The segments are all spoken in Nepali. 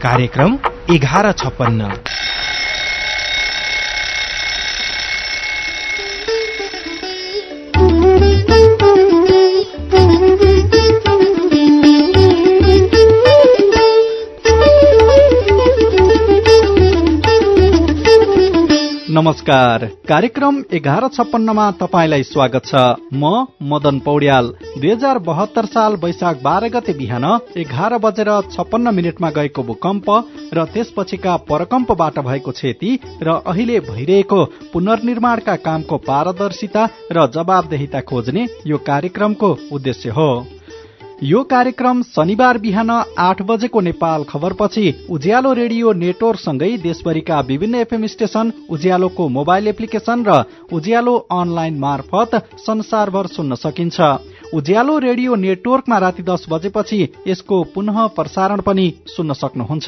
कार्यक्रम 1156। नमस्कार। कार्यक्रम 1156 मा तपाईलाई स्वागत छ। म मदन पौड्याल। 2072 साल वैशाख 12 गते बिहान 11:56 मा गएको भूकम्प र त्यसपछिका परकम्पबाट भएको क्षति र अहिले भइरहेको पुनर्निर्माणका कामको पारदर्शिता र जवाबदेहिता खोज्ने यो कार्यक्रमको उद्देश्य हो। यो कार्यक्रम शनिबार बिहान 8 बजेको नेपाल खबरपछि उज्यालो रेडियो नेटवर्कसँगै देशभरिका विभिन्न एफएम स्टेशन, उज्यालोको मोबाइल एप्लिकेशन र उज्यालो अनलाइन मार्फत संसारभर सुन्न सकिन्छ। उज्यालो रेडियो नेटवर्कमा राति 10 बजेपछि यसको पुनः प्रसारण पनि सुन्न सक्नुहुन्छ।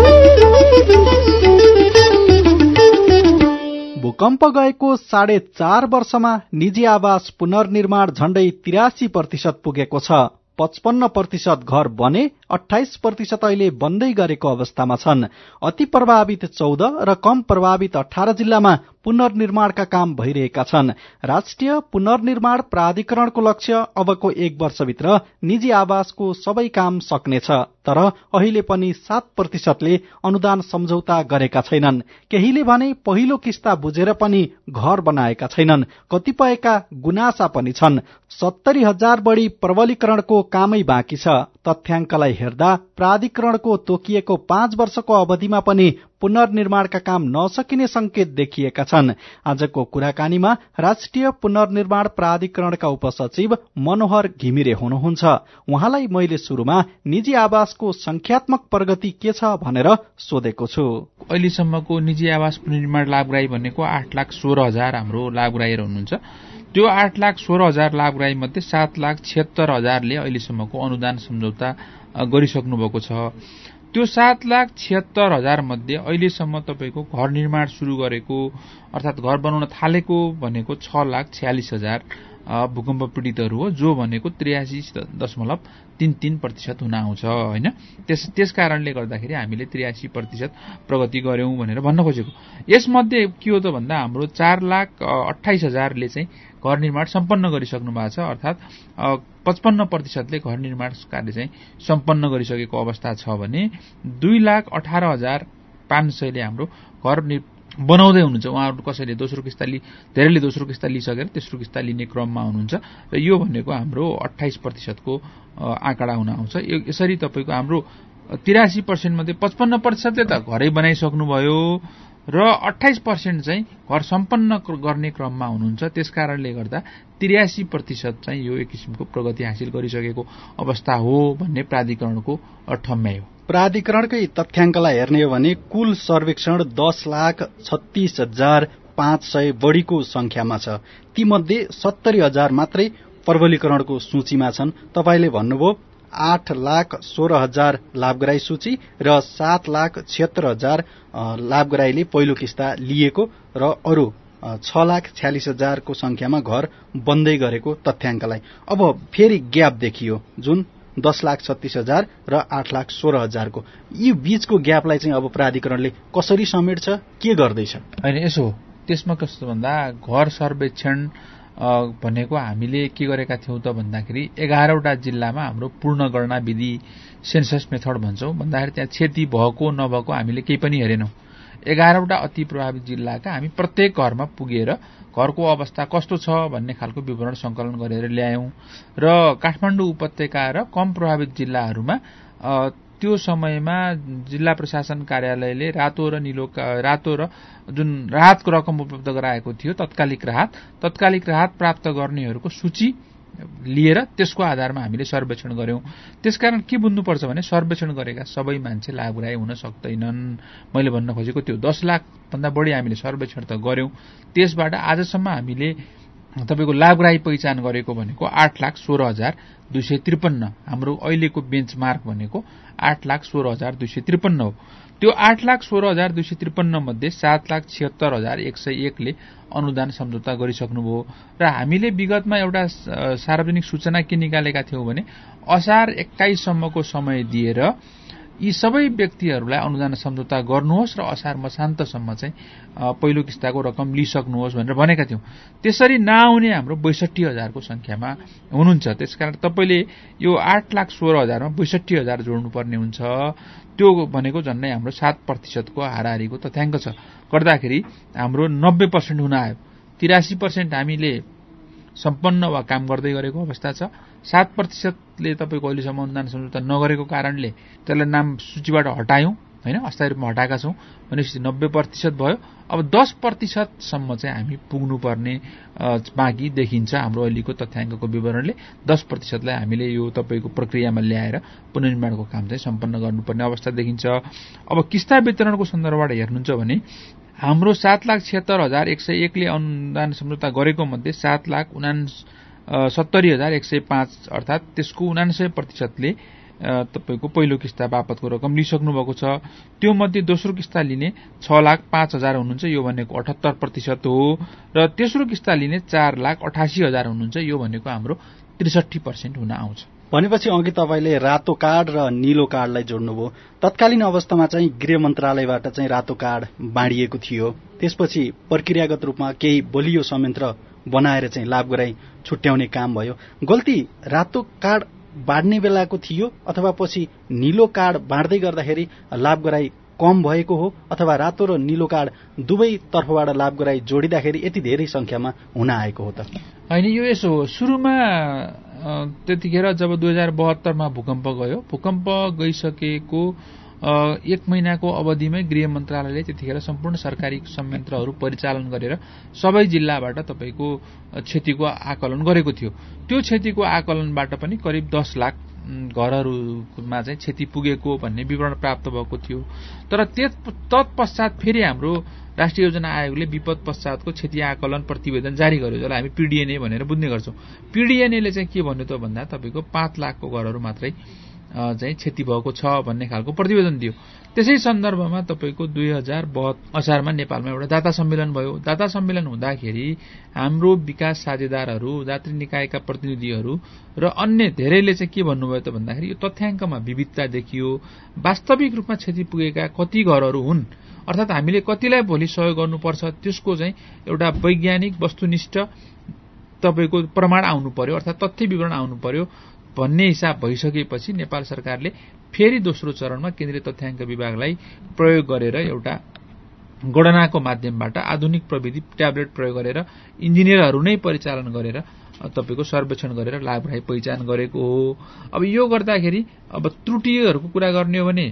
भूकम्प गएको 4.5 वर्षमा निजी आवास पुनर्निर्माण झण्डै 83% पुगेको छ। 55% घर बने, 28% अहिले बन्दै गरेको अवस्थामा छन्। अति प्रभावित 14 र कम प्रभावित 18 जिल्लामा पुनर्निर्माणका काम भइरहेका छन्। राष्ट्रिय पुनर्निर्माण प्राधिकरणको लक्ष्य अबको 1 वर्षभित्र निजी आवासको सबै काम सक्नेछ, तर अहिले पनि 7%ले अनुदान सम्झौता गरेका छैनन्। केहीले भने पहिलो किस्ता बुझेर पनि घर बनाएका छैनन्। कतिपयका गुनासा पनि छन्। 70,000 बढी प्रबलीकरणको कामै बाँकी छ। तथ्याङ्कलाई हेर्दा प्राधिकरणको तोकिएको 5 वर्षको अवधिमा पनि पुनर्निर्माणका काम नसकिने संकेत देखिएका छन्। आजको कुराकानीमा राष्ट्रिय पुनर्निर्माण प्राधिकरणका उपसचिव मनोहर घिमिरे हुनुहुन्छ। उहाँलाई मैले सुरुमा निजी आवासको संख्यात्मक प्रगति के छ भनेर सोधेको छु। अहिलेसम्मको निजी आवास पुनर्निर्माण लाभग्राही भनेको 8,16,000 हाम्रो लाभग्राहीहरू हुनुहुन्छ। त्यो 8,16,000 लाभग्राही मध्ये 7,76,000ले अहिलेसम्मको अनुदान सम्झौता गरिसक्नु भएको छ। त्यो 7,76,000 मध्ये अहिलेसम्म तपाईको घर निर्माण सुरु गरेको अर्थात घर बनाउन थालेको भनेको 6,46,000 भूकम्प पीडितहरू हो, जो भनेको 83.33% हुन आउँछ हैन। त्यस कारणले गर्दाखेरि हामीले 83% प्रगति गर्यौं भनेर भन्न खोजेको। यसमध्ये के हो त भन्दा हाम्रो 4,28,000ले चाहिँ घर निर्माण सम्पन्न गरिसक्नु भएको छ, अर्थात 55%ले घर निर्माण कार्य चाहिँ सम्पन्न गरिसकेको अवस्था छ भने 2,18,500ले हाम्रो घर बनाउँदै हुनुहुन्छ। उहाँहरू कसैले दोस्रो किस्ता धेरैले दोस्रो किस्ता लिइसकेर तेस्रो किस्ता लिने क्रममा हुनुहुन्छ र यो भनेको हाम्रो 28%को आँकडा हुन आउँछ। यसरी तपाईको हाम्रो 83% मध्ये 55%ले त घरै बनाइसक्नुभयो र 28% चाहिँ घर सम्पन्न गर्ने क्रममा हुनुहुन्छ। त्यसकारणले गर्दा 83% चाहिँ यो एक किसिमको प्रगति हासिल गरिसकेको अवस्था हो भन्ने प्राधिकरणको ठम्याइ हो। प्राधिकरणकै तथ्याङ्कलाई हेर्ने हो भने कुल सर्वेक्षण 10,36,500 बढीको संख्यामा छ। तीमध्ये 70,000 मात्रै प्रबलीकरणको सूचीमा छन्। तपाईले भन्नुभयो 8,16,000 लाभग्राही सूची र 7,76,000 लाभग्राहीले पहिलो किस्ता लिएको र अरू 6,46,000 को संख्यामा घर बन्दै गरेको तथ्याङ्कलाई अब फेरि ग्याप देखियो, जुन 10,36,000 र 8,16,000 को। यी बीचको ग्यापलाई चाहिँ अब प्राधिकरणले कसरी समेट्छ, के गर्दैछ? हैन, यसो त्यसमा कस्तो भन्दा घर सर्वेक्षण भनेको हामीले के गरेका थियौं त भन्दाखेरि 11वटा जिल्लामा हाम्रो पूर्ण गणना विधि सेन्सस मेथड भन्छौं। भन्दाखेरि त्यहाँ क्षति भएको नभएको हामीले केही पनि हेरेनौं। 11वटा अति प्रभावित जिल्लाका हामी प्रत्येक घरमा पुगेर घरको अवस्था कस्तो छ भन्ने खालको विवरण संकलन गरेर ल्यायौं र काठमाडौँ उपत्यका र कम प्रभावित जिल्लाहरूमा त्यो समयमा जिल्ला प्रशासन कार्यालयले रातो र जुन राहतको रकम उपलब्ध गराएको थियो, तत्कालिक राहत प्राप्त गर्नेहरूको सूची लिएर त्यसको आधारमा हामीले सर्वेक्षण गर्यौं। त्यसकारण के बुझ्नुपर्छ भने सर्वेक्षण गरेका सबै मान्छे लाभग्राही हुन सक्दैनन्। मैले भन्न खोजेको त्यो 10 लाख भन्दा बढी हामीले सर्वेक्षण त गर्यौं। त्यसबाट आजसम्म हामीले तपाईको लाभग्राही पहिचान गरेको भनेको 8,16,253। हाम्रो अहिलेको बेन्चमार्क भनेको 8,16,253 हो। त्यो 8,16,253 मध्ये 7,76,101ले अनुदान सम्झौता गरिसक्नुभयो र हामीले विगतमा एउटा सार्वजनिक सूचना के निकालेका थियौं भने असार 21 सम्मको समय दिएर यी सबै व्यक्तिहरूलाई अनुदान सम्झौता गर्नुहोस् र असार मसान्तसम्म चाहिँ पहिलो किस्ताको रकम लिइसक्नुहोस् भनेर भनेका थियौं। त्यसरी नआउने हाम्रो 62,000 को संख्यामा हुनुहुन्छ। त्यसकारण तपाईँले यो 8,16,000 मा 62,000 जोड्नुपर्ने हुन्छ। त्यो भनेको झन्डै हाम्रो 7% को हाराहारीको तथ्याङ्क छ। गर्दाखेरि हाम्रो 90% हुन आयो। 83% हामीले सम्पन्न वा काम गर्दै गरेको अवस्था छ। 7%ले तपाईँको अहिलेसम्म अनुदान सम्झौता नगरेको कारणले त्यसलाई नाम सूचीबाट हटायौं हैन, अस्थायी रूपमा हटाएका छौं भनेपछि 90% भयो। अब 10% सम्म चाहिँ हामी पुग्नुपर्ने बाँकी देखिन्छ हाम्रो अहिलेको तथ्याङ्कको विवरणले। 10% लाई हामीले यो तपाईँको प्रक्रियामा ल्याएर पुनर्निर्माणको काम चाहिँ सम्पन्न गर्नुपर्ने अवस्था देखिन्छ। अब किस्ता वितरणको सन्दर्भबाट हेर्नुहुन्छ भने हाम्रो 7,76,101 ले अनुदान सम्झौता गरेको मध्ये 7,69,105 अर्थात त्यसको 99% ले तपाईको पहिलो किस्ता बापतको रकम लिइसक्नु भएको छ। त्यो मध्ये दोस्रो किस्ता लिने 6,05,000 हुनुहुन्छ, यो भनेको 78% हो। र तेस्रो किस्ता लिने 4,88,000 हुनुहुन्छ, यो भनेको हाम्रो 63% हुन आउँछ। भनेपछि अघि तपाईँले रातो कार्ड र नीलो कार्डलाई जोड्नुभयो। तत्कालीन अवस्थामा चाहिँ गृह मन्त्रालयबाट चाहिँ रातो कार्ड बाँडिएको थियो। त्यसपछि प्रक्रियागत रूपमा केही बलियो संयन्त्र बनाएर चाहिँ लाभग्राही छुट्याउने काम भयो। गल्ती रातो कार्ड बाँड्ने बेलाको थियो अथवा पछि नीलो कार्ड बाँड्दै गर्दाखेरि लाभग्राही कम भएको हो, अथवा रातो र नीलो कार्ड दुवै तर्फबाट लाभग्राही जोडिँदाखेरि यति धेरै संख्यामा हुन आएको हो त? हैन, यो यसो हो। सुरुमा त्यतिखेर जब 2072 मा भूकम्प गयो, भूकम्प गइसकेको 1 महिनाको अवधिमै गृह मन्त्रालयले त्यतिखेर सम्पूर्ण सरकारी संयन्त्रहरू परिचालन गरेर सबै जिल्लाबाट तपाईको क्षतिको आकलन गरेको थियो। त्यो क्षतिको आकलनबाट पनि करिब 10 लाख घरहरूमा चाहिँ क्षति पुगेको भन्ने विवरण प्राप्त भएको थियो। तर तत्पश्चात फेरि हाम्रो राष्ट्रिय योजना आयोगले विपद पश्चातको क्षति आकलन प्रतिवेदन जारी गर्यो, जसलाई हामी पीडीएनए भनेर बुझ्ने गर्छौं। पीडीएनएले चाहिँ के भन्यो त भन्दा तपाईको 5 लाखको घरहरू मात्रै चाहिँ क्षति भएको छ भन्ने खालको प्रतिवेदन दियो। त्यसै सन्दर्भमा तपाईको 2072 असारमा नेपालमा एउटा दाता सम्मेलन भयो। दाता सम्मेलन हुँदाखेरि हाम्रो विकास साझेदारहरू, दात्री निकायका प्रतिनिधिहरू र अन्य धेरैले चाहिँ के भन्नुभयो त भन्दाखेरि यो तथ्याङ्कमा विविधता देखियो। वास्तविक रूपमा क्षति पुगेका कति घरहरू हुन्, अर्थात हामीले कतिलाई भोलि सहयोग गर्नुपर्छ, त्यसको चाहिँ एउटा वैज्ञानिक वस्तुनिष्ठ तपाईको प्रमाण आउनु पर्यो, अर्थात तथ्य विवरण आउनु पर्यो भन्ने हिसाब भइसकेपछि नेपाल सरकारले फेरि दोस्रो चरणमा केन्द्रीय तथ्याङ्क विभागलाई प्रयोग गरेर एउटा गणनाको माध्यमबाट आधुनिक प्रविधि ट्याब्लेट प्रयोग गरेर इन्जिनियरहरू नै परिचालन गरेर तपाईको सर्वेक्षण गरेर लाभग्राही पहिचान गरेको हो। अब यो गर्दाखेरि अब त्रुटिहरूको कुरा गर्ने हो भने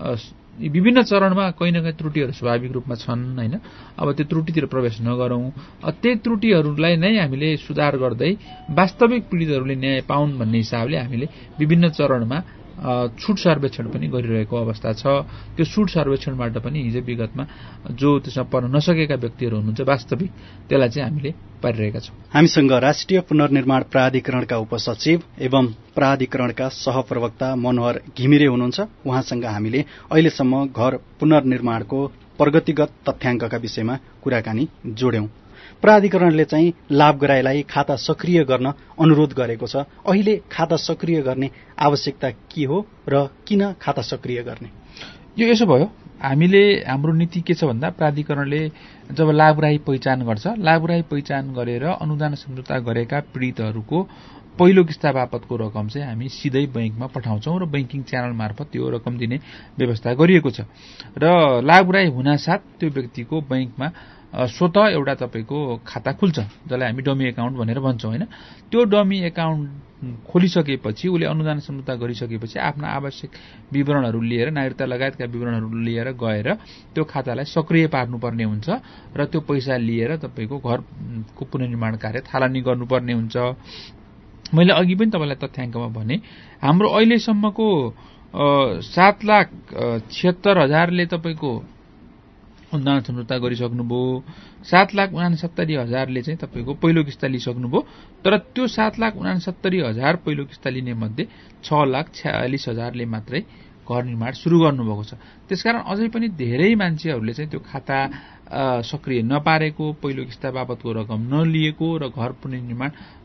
विभिन्न चरणमा कहीँ न कहीँ त्रुटिहरू स्वाभाविक रूपमा छन् हैन। अब त्यो त्रुटितिर प्रवेश नगरौं। त्यही त्रुटिहरूलाई नै हामीले सुधार गर्दै वास्तविक पीडितहरूले न्याय पाउन् भन्ने हिसाबले हामीले विभिन्न चरणमा छुट सर्वेक्षण पनि गरिरहेको अवस्था छ। त्यो छुट सर्वेक्षणबाट पनि हिजो विगतमा जो त्यसमा पर्न नसकेका व्यक्तिहरू हुनुहुन्छ वास्तविक त्यसलाई चाहिँ हामीले पारिरहेका छौं। हामीसँग राष्ट्रिय पुनर्निर्माण प्राधिकरणका उपसचिव एवं प्राधिकरणका सहप्रवक्ता मनोहर घिमिरे हुनुहुन्छ। उहाँसँग हामीले अहिलेसम्म घर पुनर्निर्माणको प्रगतिगत तथ्याङ्कका विषयमा कुराकानी जोड्यौं। प्राधिकरणले चाहिँ लाभग्राहीलाई खाता सक्रिय गर्न अनुरोध गरेको छ। अहिले खाता सक्रिय गर्ने आवश्यकता के हो र किन खाता सक्रिय गर्ने? यो यसो भयो, हाम्रो नीति के छ भन्दा प्राधिकरणले जब लाभग्राही पहिचान गर्छ, लाभग्राही पहिचान गरेर अनुदान सम्झौता गरेका पीडितहरूको पहिलो किस्ता बापतको रकम चाहिँ हामी सिधै बैंकमा पठाउँछौं र बैंकिङ च्यानल मार्फत त्यो रकम दिने व्यवस्था गरिएको छ। र लाभग्राही हुनासाथ त्यो व्यक्तिको बैंकमा स्वत एउटा तपाईको खाता खुल्छ, जसलाई हामी डमी एकाउन्ट भनेर भन्छौं हैन। त्यो डमी एकाउन्ट खोलिसकेपछि उले अनुदान सम्झौता गरिसकेपछि आफ्ना आवश्यक विवरणहरू लिएर, नागरिकता लगायतका विवरणहरू लिएर गएर त्यो खातालाई सक्रिय पार्नुपर्ने हुन्छ र त्यो पैसा लिएर तपाईको घरको पुनर्निर्माण कार्य थालनी गर्नुपर्ने हुन्छ। मैले अघि पनि तपाईलाई तथ्याङ्कमा भने हाम्रो अहिलेसम्मको 7,76,000 ले तपाईको अनुदान सम्झौता गरिसक्नुभयो। 7,69,000 ले चाहिँ तपाईको पहिलो किस्ता लिइसक्नुभयो। तर त्यो 7,69,000 पहिलो किस्ता लिने मध्ये 6,46,000 ले मात्रै घर निर्माण सुरु गर्नुभएको छ। त्यसकारण अझै पनि धेरै मान्छेहरूले चाहिँ त्यो खाता सक्रिय नपारेको, पहिलो किस्ता बापतको रकम नलिएको र घर पुनर्निर्माण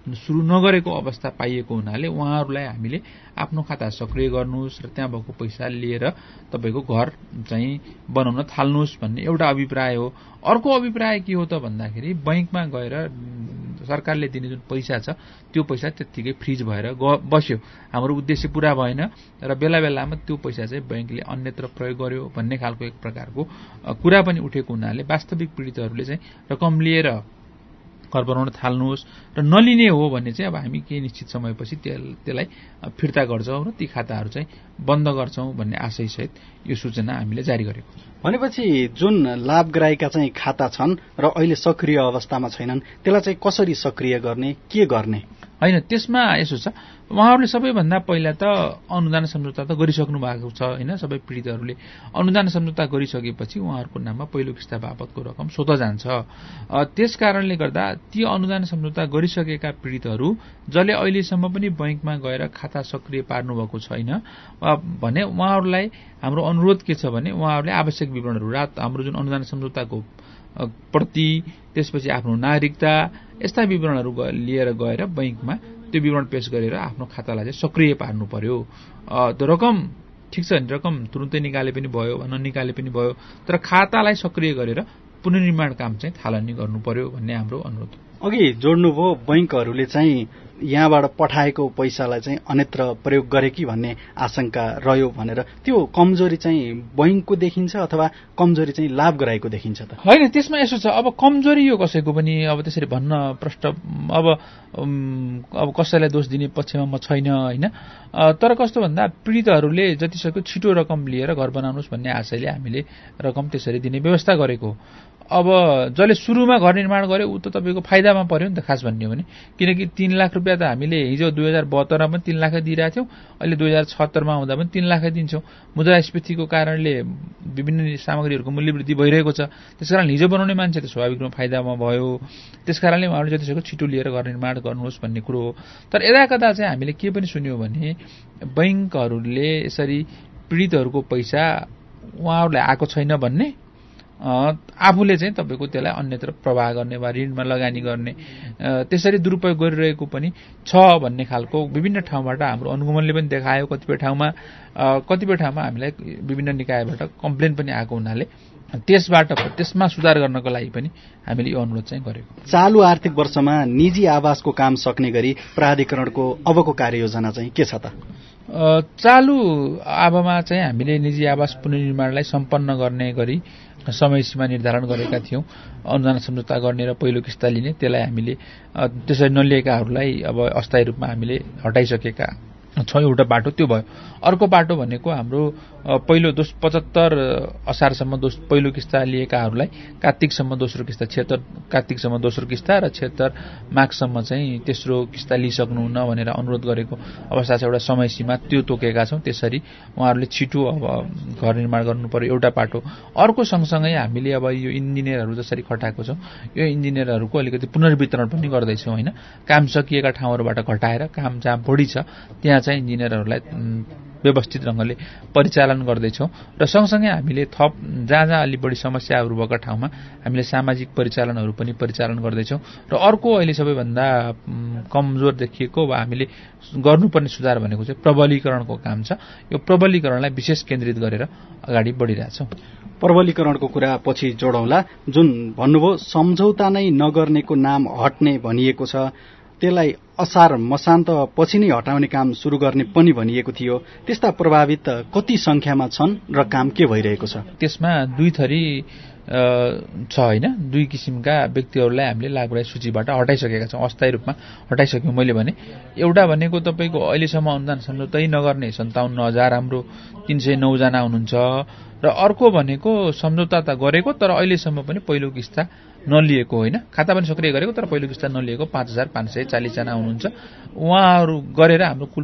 सुरु नगरेको अवस्था पाइएको हुनाले उहाँहरूलाई हामीले आफ्नो खाता सक्रिय गर्नुहोस् र त्यहाँ भएको पैसा लिएर तपाईँको घर चाहिँ बनाउन थाल्नुहोस् भन्ने एउटा अभिप्राय हो। अर्को अभिप्राय के हो त भन्दाखेरि बैंकमा गएर सरकारले दिने जुन पैसा छ त्यो पैसा त्यत्तिकै फ्रिज भएर बस्यो, हाम्रो उद्देश्य पूरा भएन र बेला बेलामा त्यो पैसा चाहिँ बैंकले अन्यत्र प्रयोग गर्यो भन्ने खालको एक प्रकारको कुरा पनि उठेको हुनाले वास्तविक पीडितहरूले चाहिँ रकम लिएर घर बनाउन थाल्नुहोस् र नलिने हो भने चाहिँ अब हामी केही निश्चित समयपछि त्यसलाई फिर्ता गर्छौं र ती खाताहरू चाहिँ बन्द गर्छौं भन्ने आशयसहित यो सूचना हामीले जारी गरेको छ। भनेपछि जुन लाभग्राहीका चाहिँ खाता छन् र अहिले सक्रिय अवस्थामा छैनन् त्यसलाई चाहिँ कसरी सक्रिय गर्ने, के गर्ने? हैन, त्यसमा यसो छ, उहाँहरूले सबैभन्दा पहिला त अनुदान सम्झौता त गरिसक्नु भएको छ हैन। सबै पीडितहरूले अनुदान सम्झौता गरिसकेपछि उहाँहरूको नाममा पहिलो किस्ता बापतको रकम स्वतः जान्छ। त्यसकारणले गर्दा ती अनुदान सम्झौता गरिसकेका पीडितहरू जसले अहिलेसम्म पनि बैंकमा गएर खाता सक्रिय पार्नु भएको छैन भने उहाँहरूलाई हाम्रो अनुरोध के छ भने उहाँहरूले आवश्यक विवरणहरू हाम्रो जुन अनुदान सम्झौताको प्रति, त्यसपछि आफ्नो नागरिकता, यस्ता विवरणहरू लिएर गएर बैंकमा त्यो विवरण पेश गरेर आफ्नो खातालाई चाहिँ सक्रिय पार्नु पर्यो। त्यो रकम ठिक छ, रकम तुरुन्तै निकाले पनि भयो, ननिकाले पनि भयो, तर खातालाई सक्रिय गरेर पुनर्निर्माण काम चाहिँ थालनी गर्नु पर्यो भन्ने हाम्रो अनुरोध। अघि जोड्नुभयो बैंकहरूले चाहिँ यहाँबाट पठाएको पैसालाई चाहिँ अन्यत्र प्रयोग गरे कि भन्ने आशंका रह्यो भनेर, त्यो कमजोरी चाहिँ बैंकको देखिन्छ अथवा कमजोरी चाहिँ लाभग्राहीको देखिन्छ त? होइन, त्यसमा यसो छ, अब कमजोरी यो कसैको पनि अब त्यसरी भन्न प्रष्ट अब कसैलाई दोष दिने पक्षमा म छैन हैन। तर कस्तो भन्दा पीडितहरूले जतिसक्दो छिटो रकम लिएर घर बनाउनुहोस् भन्ने आशयले हामीले रकम त्यसरी दिने व्यवस्था गरेको। अब जसले सुरुमा घर निर्माण गर्यो ऊ त तपाईँको फाइदामा पर्यो नि त खास भन्ने हो भने, किनकि 3 लाख रुपियाँ त हामीले हिजो 2072 मा पनि 3 लाख दिइरहेको थियौं, अहिले 2076 मा आउँदा पनि 3 लाख दिन्छौं। मुद्रास्फीतिको कारणले विभिन्न सामग्रीहरूको मूल्य वृद्धि भइरहेको छ, त्यसकारण हिजो बनाउने मान्छे त स्वाभाविक रूपमा फाइदामा भयो। त्यसकारणले उहाँहरूले जतिसक्दो छिटो लिएर घर निर्माण गर्नुहोस् भन्ने कुरो हो। तर यदाकदा चाहिँ हामीले के पनि सुन्यौं भने बैंकहरूले यसरी पीडितहरूको पैसा उहाँहरूलाई आएको छैन भन्ने, आफूले चाहिँ तपाईँको त्यसलाई अन्यत्र प्रवाह गर्ने वा ऋणमा लगानी गर्ने त्यसरी दुरुपयोग गरिरहेको पनि छ भन्ने खालको विभिन्न ठाउँबाट हाम्रो अनुगमनले पनि देखायो। कतिपय ठाउँमा हामीलाई विभिन्न निकायबाट कम्प्लेन पनि आएको हुनाले त्यसमा सुधार गर्नको लागि पनि हामीले यो अनुरोध चाहिँ गरेको। चालु आर्थिक वर्षमा निजी आवासको काम सक्ने गरी प्राधिकरणको अबको कार्ययोजना चाहिँ के छ त? चालु आवासमा चाहिँ हामीले निजी आवास पुनर्निर्माणलाई सम्पन्न गर्ने गरी समय सीमा निर्धारण गरेका थियौं। अनुदान सम्झौता गर्ने र पहिलो किस्ता लिने, त्यसलाई हामीले त्यसरी नलिएकाहरूलाई अब अस्थायी रूपमा हामीले हटाइसकेका छौं। एउटा बाटो त्यो भयो। अर्को बाटो भनेको हाम्रो पहिलो 75 असारसम्म पहिलो किस्ता लिएकाहरूलाई कार्तिकसम्म दोस्रो किस्ता, 76 कार्तिकसम्म दोस्रो किस्ता र 76 माघसम्म चाहिँ तेस्रो किस्ता लिइसक्नुहुन्न भनेर अनुरोध गरेको अवस्था छ। एउटा समय सीमा त्यो तोकेका छौं। त्यसरी उहाँहरूले छिटो अब घर निर्माण गर्नु पर्यो, एउटा बाटो। अर्को सँगसँगै हामीले अब यो इन्जिनियरहरू जसरी खटाएको छौं, यो इन्जिनियरहरूको अलिकति पुनर्वितरण पनि गर्दैछौं हैन। काम सकिएका ठाउँहरूबाट घटाएर काम जहाँ बढी छ त्यहाँ चाहिँ इन्जिनियरहरूलाई व्यवस्थित ढंगले परिचालन गर्दैछौं र सँगसँगै हामीले थप जहाँ अलि बढी समस्याहरू भएका ठाउँमा हामीले सामाजिक परिचालनहरू पनि परिचालन गर्दैछौं। र अर्को अहिले सबैभन्दा कमजोर देखिएको वा हामीले गर्नुपर्ने सुधार भनेको चाहिँ प्रबलीकरणको काम छ। यो प्रबलीकरणलाई विशेष केन्द्रित गरेर अगाडि बढिरहेछौं। प्रबलीकरणको कुरा पछि जोडौँला। जुन भन्नुभयो सम्झौता नै नगर्नेको नाम हट्ने भनिएको छ, त्यसलाई असार मसान्त पछि नै हटाउने काम सुरु गर्ने पनि भनिएको थियो। त्यस्ता प्रभावित कति संख्यामा छन् र काम के भइरहेको छ? त्यसमा दुई थरी छ हैन। दुई किसिमका व्यक्तिहरूलाई हामीले लाभग्राही सूचीबाट हटाइसकेका छौं, अस्थायी रूपमा हटाइसक्यौं। मैले भने एउटा भनेको तपाईको अहिलेसम्म अनुदान सम्झौतै नगर्ने 57,000 हाम्रो 309 जना हुनुहुन्छ र अर्को भनेको सम्झौता त गरेको तर अहिलेसम्म पनि पहिलो किस्ता नलिएको होइन, खाता पनि सक्रिय गरेको तर पहिलो किस्ता नलिएको 5,540 जना हुनुहुन्छ। उहाँहरू गरेर हाम्रो कुल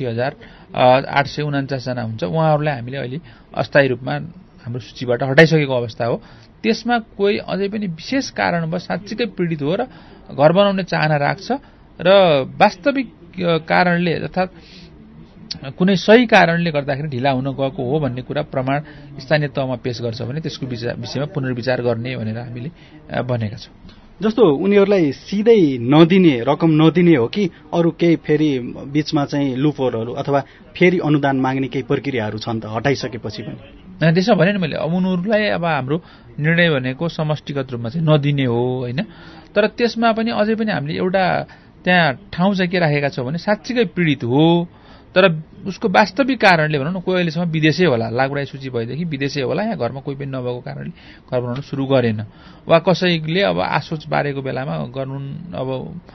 62,849 जना हुन्छ। उहाँहरूलाई हामीले अहिले अस्थायी रूपमा हाम्रो सूचीबाट हटाइसकेको अवस्था हो। त्यसमा कोही अझै पनि विशेष कारणवश साँच्चीकै पीडित हो र घर बनाउने चाहना राख्छ र वास्तविक कारणले अर्थात् कुनै सही कारणले गर्दाखेरि ढिला हुन गएको हो भन्ने कुरा प्रमाण स्थानीय तहमा पेश गर्छ भने त्यसको विषयमा पुनर्विचार गर्ने भनेर हामीले भनेका छौं। जस्तो उनीहरूलाई सिधै नदिने रकम नदिने हो कि अरू केही फेरि बीचमा चाहिँ लुपहोलहरू अथवा फेरि अनुदान माग्ने केही प्रक्रियाहरू छन् त हटाइसकेपछि पनि? त्यसो भने नि मैले अब उनीहरूलाई अब हाम्रो निर्णय भनेको समष्टिगत रूपमा चाहिँ नदिने हो होइन। तर त्यसमा पनि अझै पनि हामीले एउटा त्यहाँ ठाउँ चाहिँ के राखेका छौँ भने साँच्चीकै पीडित हो तर उसको वास्तविक कारणले भनौँ न कोही अहिलेसम्म विदेशै होला, लागुराई सूची भएदेखि विदेशै होला, यहाँ घरमा कोही पनि नभएको कारणले घर बनाउन सुरु गरेन वा कसैले अब आसोच बारेको बेलामा गर्नु अब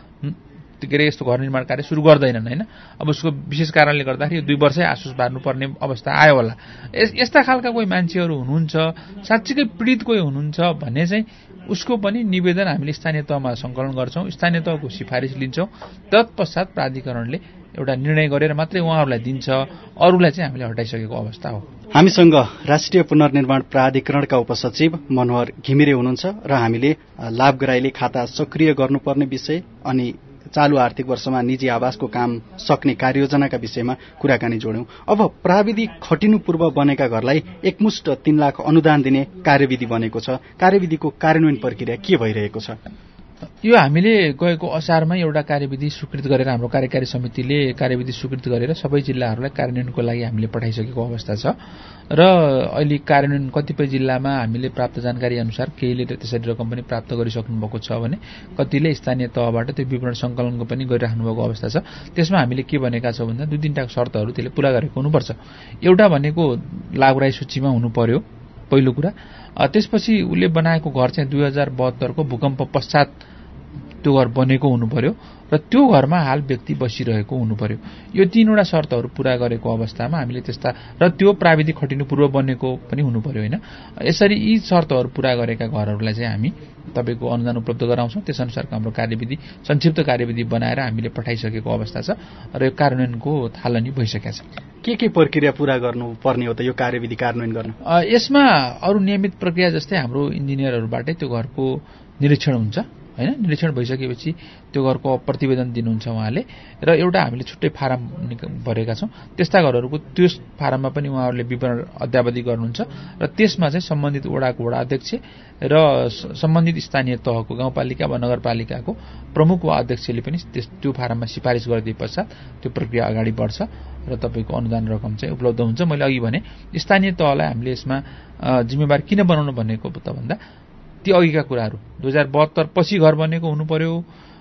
के अरे यस्तो घर निर्माण कार्य सुरु गर्दैनन् होइन। अब उसको विशेष कारणले गर्दाखेरि 2 वर्षै आसोच बार्नुपर्ने अवस्था आयो होला। यस्ता खालका कोही मान्छेहरू हुनुहुन्छ, साँच्चीकै पीडित कोही हुनुहुन्छ भने चाहिँ उसको पनि निवेदन हामीले स्थानीय तहमा सङ्कलन गर्छौँ, स्थानीय तहको सिफारिस लिन्छौँ, तत्पश्चात प्राधिकरणले एउटा निर्णय गरेर मात्रै उहाँहरूलाई दिन्छ, अरूलाई चाहिँ हामीले हटाइसकेको अवस्था हो। हामीसँग राष्ट्रिय पुनर्निर्माण प्राधिकरणका उपसचिव मनोहर घिमिरे हुनुहुन्छ र हामीले लाभग्राहीले खाता सक्रिय गर्नुपर्ने विषय अनि चालु आर्थिक वर्षमा निजी आवासको काम सक्ने कार्ययोजनाका विषयमा कुराकानी जोड्यौं। अब प्राविधिक खटिनु पूर्व बनेका घरलाई एकमुष्ट 3 लाख अनुदान दिने कार्यविधि बनेको छ। कार्यविधिको कार्यान्वयन प्रक्रिया के भइरहेको छ? यो हामीले गएको असारमा एउटा कार्यविधि स्वीकृत गरेर हाम्रो कार्यकारी समितिले कार्यविधि स्वीकृत गरेर सबै जिल्लाहरूलाई कार्यान्वयनको लागि हामीले पठाइसकेको अवस्था छ र अहिले कार्यान्वयन कतिपय जिल्लामा हामीले प्राप्त जानकारी अनुसार केहीले त्यसरी रकम पनि प्राप्त गरिसक्नु भएको छ भने कतिले स्थानीय तहबाट त्यो विवरण सङ्कलनको पनि गरिराख्नु भएको अवस्था छ। त्यसमा हामीले के भनेका छौँ भन्दा 2-3 शर्तहरू त्यसले पूरा गरेको हुनुपर्छ। एउटा भनेको लागुराई सूचीमा हुनु पर्यो पहिलो कुरा। त्यसपछि उसले बनाएको घर चाहिँ 2072 को भूकम्प पश्चात त्यो घर बनेको हुनु पर्यो र त्यो घरमा हाल व्यक्ति बसिरहेको हुनु पर्यो। यो 3वटा शर्तहरू पूरा गरेको अवस्थामा हामीले त्यस्ता र त्यो प्राविधिक खटिनु पूर्व बनेको पनि हुनु पर्यो होइन। यसरी यी शर्तहरू पूरा गरेका घरहरूलाई चाहिँ हामी तपाईँको अनुदान उपलब्ध गराउँछौँ। त्यसअनुसारको हाम्रो कार्यविधि संक्षिप्त कार्यविधि बनाएर हामीले पठाइसकेको अवस्था छ र यो कार्यान्वयनको थालनी भइसकेको छ। के प्रक्रिया पूरा गर्नुपर्ने हो त यो कार्यविधि कार्यान्वयन गर्न? यसमा अरू नियमित प्रक्रिया जस्तै हाम्रो इन्जिनियरहरूबाटै त्यो घरको निरीक्षण हुन्छ होइन। निरीक्षण भइसकेपछि त्यो घरको प्रतिवेदन दिनुहुन्छ उहाँले र एउटा हामीले छुट्टै फारम भरेका छौँ। त्यस्ता घरहरूको त्यो फारममा पनि उहाँहरूले विवरण अद्यावधि गर्नुहुन्छ र त्यसमा चाहिँ सम्बन्धित वडाको वडा अध्यक्ष र सम्बन्धित स्थानीय तहको गाउँपालिका वा नगरपालिकाको प्रमुख वा अध्यक्षले पनि त्यो फारममा सिफारिस गरिदिए पश्चात त्यो प्रक्रिया अगाडि बढ्छ र तपाईँको अनुदान रकम चाहिँ उपलब्ध हुन्छ। मैले अघि भने स्थानीय तहलाई हामीले यसमा जिम्मेवार किन बनाउनु भनेको त भन्दा ती अघिका कुराहरू 2072 पछि घर बनेको हुनु पर्यो,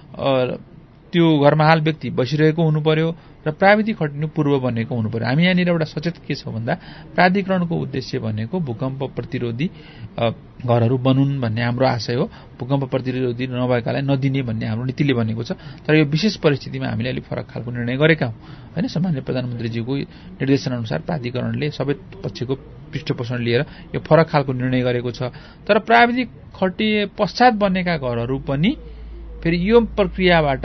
त्यो घरमा हाल व्यक्ति बसिरहेको हुनु पर्यो र प्राविधिक खटिनु पूर्व बनेको हुनु पर्यो। हामी यहाँनिर एउटा सचेत के छ भन्दा प्राधिकरणको उद्देश्य भनेको भूकम्प प्रतिरोधी घरहरू बनुन् भन्ने हाम्रो आशय हो। भूकम्प प्रतिरोधी नभएकालाई नदिने भन्ने हाम्रो नीतिले भनेको छ। तर यो विशेष परिस्थितिमा हामीले अलिक फरक खालको निर्णय गरेका हौँ होइन। सामान्य प्रधानमन्त्रीजीको निर्देशन अनुसार प्राधिकरणले सबै पक्षको पृष्ठपोषण लिएर यो फरक खालको निर्णय गरेको छ। तर प्राविधिक खटिए पश्चात बनेका घरहरू पनि फेरि यो प्रक्रियाबाट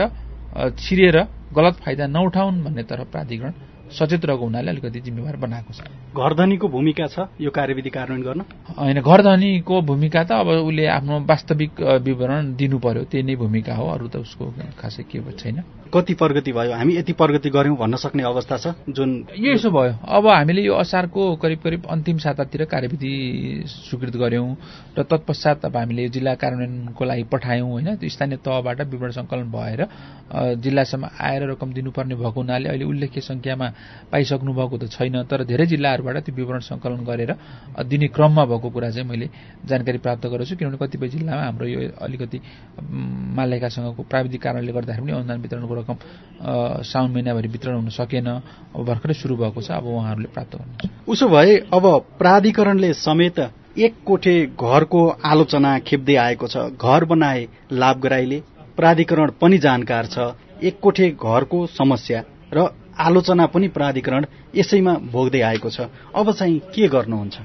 छिरेर गलत फाइदा नउठाउन् भन्ने तरफ प्राधिकरण सचेत रहेको हुनाले अलिकति जिम्मेवार बनाएको छ। घरधनीको भूमिका छ यो कार्यविधि कार्यान्वयन गर्न? होइन, घरधनीको भूमिका त अब उसले आफ्नो वास्तविक विवरण दिनु पर्यो, त्यही नै भूमिका हो। अरू त उसको खासै के छैन। कति प्रगति भयो, हामी यति प्रगति गर्यौं भन्न सक्ने अवस्था छ जुन यसो भयो? अब हामीले यो असारको करिब अन्तिम सातातिर कार्यविधि स्वीकृत गर्यौं र तत्पश्चात अब हामीले यो जिल्ला कार्यान्वयनको लागि पठायौं होइन। त्यो स्थानीय तहबाट विवरण सङ्कलन भएर जिल्लासम्म आएर रकम दिनुपर्ने भएको हुनाले अहिले उल्लेख्य संख्यामा पाइसक्नु भएको त छैन। तर धेरै जिल्लाहरूबाट त्यो विवरण सङ्कलन गरेर दिने क्रममा भएको कुरा चाहिँ मैले जानकारी प्राप्त गरेको छु। किनभने कतिपय जिल्लामा हाम्रो यो अलिकति महालेखासँगको प्राविधिक कारणले गर्दाखेरि पनि अनुदान वितरणको रकम साउन महिनाभरि वितरण हुन सकेन। अब भर्खरै सुरु भएको छ, अब उहाँहरूले प्राप्त गर्नुहुन्छ। उसो भए अब प्राधिकरणले समेत एक कोठे घरको आलोचना खेप्दै आएको छ। घर बनाए लाभग्राहीले, प्राधिकरण पनि जानकार छ। एक कोठे घरको समस्या र आलोचना पनि प्राधिकरण यसैमा भोग्दै आएको छ। अब चाहिँ के गर्नुहुन्छ?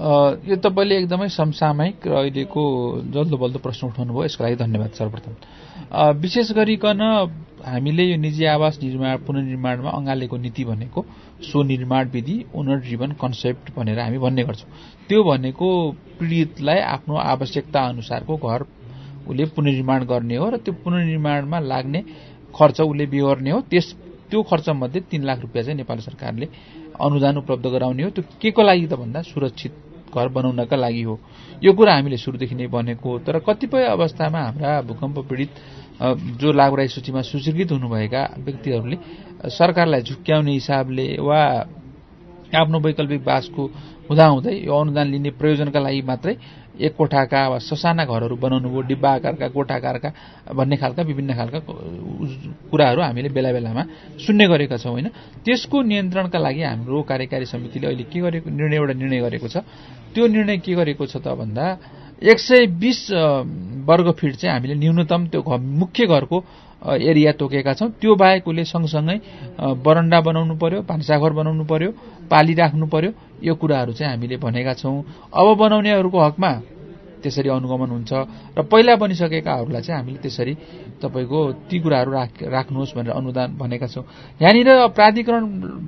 यो तपाईँले एकदमै समसामयिक र अहिलेको जल्दो बल्दो प्रश्न उठाउनु भयो, यसको लागि धन्यवाद। सर्वप्रथम विशेष गरिकन हामीले यो निजी आवास पुनर्निर्माणमा अँगालेको नीति भनेको स्वनिर्माण विधि, ओनर ड्रिभन कन्सेप्ट भनेर हामी भन्ने गर्छौँ। त्यो भनेको पीडितलाई आफ्नो आवश्यकता अनुसारको घर उसले पुनर्निर्माण गर्ने हो र त्यो पुनर्निर्माणमा लाग्ने खर्च उसले बिहोर्ने हो। त्यो खर्चमध्ये 3 लाख रुपियाँ चाहिँ नेपाल सरकारले अनुदान उपलब्ध गराउने हो। त्यो के को लागि त भन्दा सुरक्षित घर बनाउनका लागि हो। यो कुरा हामीले सुरुदेखि नै भनेको। तर कतिपय अवस्थामा हाम्रा भूकम्प पीडित जो लाभग्राही सूचीमा सूचीकृत हुनुभएका व्यक्तिहरूले सरकारलाई झुक्क्याउने हिसाबले वा आफ्नो वैकल्पिक बासको हुँदाहुँदै यो अनुदान लिने प्रयोजनका लागि मात्रै एक कोठाका वा ससाना घरहरू बनाउनु भयो, डिब्बा आकारका, कोठा आकारका भन्ने खालका विभिन्न खालका कुराहरू हामीले बेला बेलामा सुन्ने गरेका छौँ होइन। त्यसको नियन्त्रणका लागि हाम्रो कार्यकारी समितिले अहिले के गरेको निर्णय गरेको छ। त्यो निर्णय के गरेको छ त भन्दा 120 वर्ग फिट चाहिँ हामीले न्यूनतम त्यो मुख्य घरको एरिया तोकेका छौँ। त्यो बाहेक उसले सँगसँगै बरन्डा बनाउनु पर्यो, भान्साघर बनाउनु पर्यो, पाली राख्नु पर्यो। यो कुराहरू चाहिँ हामीले भनेका छौँ। अब बनाउनेहरूको हकमा त्यसरी अनुगमन हुन्छ र पहिला बनिसकेकाहरूलाई चाहिँ हामीले त्यसरी तपाईँको ती कुराहरू राख्नुहोस् भनेर अनुदान भनेका छौँ। यहाँनिर प्राधिकरण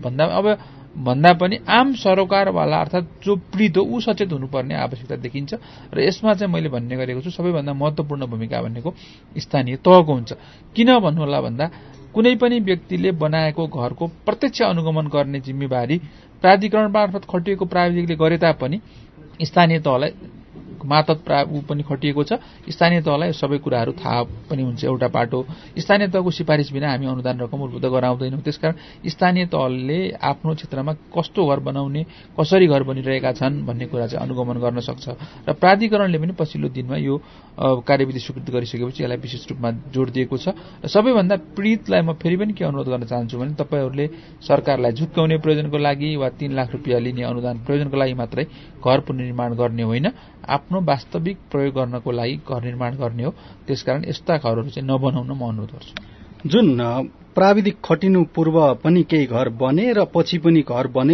भन्दा पनि आम सरोकारवाला अर्थात् जो पीडित हो ऊ सचेत हुनुपर्ने आवश्यकता देखिन्छ र यसमा चाहिँ मैले भन्ने गरेको छु सबैभन्दा महत्त्वपूर्ण भूमिका भनेको स्थानीय तहको हुन्छ। किन भन्नुहोला भन्दा कुनै पनि व्यक्तिले बनाएको घरको प्रत्यक्ष अनुगमन गर्ने जिम्मेवारी प्राधिकरण मार्फत खटिएको प्राविधिकले गरे तापनि स्थानीय तहलाई मातहत पनि खटिएको छ। स्थानीय तहलाई सबै कुराहरू थाहा पनि हुन्छ। एउटा पाटो स्थानीय तहको सिफारिस बिना हामी अनुदान रकम उपलब्ध गराउँदैनौँ। त्यसकारण स्थानीय तहले आफ्नो क्षेत्रमा कस्तो घर बनाउने, कसरी घर बनिरहेका छन् भन्ने कुरा चाहिँ अनुगमन गर्न सक्छ र प्राधिकरणले पनि पछिल्लो दिनमा यो कार्यविधि स्वीकृत गरिसकेपछि यसलाई विशेष रूपमा जोड दिएको छ। र सबैभन्दा पीडितलाई म फेरि पनि के अनुरोध गर्न चाहन्छु भने तपाईँहरूले सरकारलाई झुक्क्याउने प्रयोजनको लागि वा 3 लाख रुपियाँ लिने अनुदान प्रयोजनको लागि मात्रै घर पुनर्निर्माण गर्ने होइन, आफ्नो वास्तविक प्रयोग गर्नको लागि घर निर्माण गर्ने हो। त्यसकारण यस्ता घरहरू चाहिँ नबनाउन म अनुरोध गर्छु। जुन प्राविधिक खटिनु पूर्व पनि केही घर बने र पछि पनि घर बने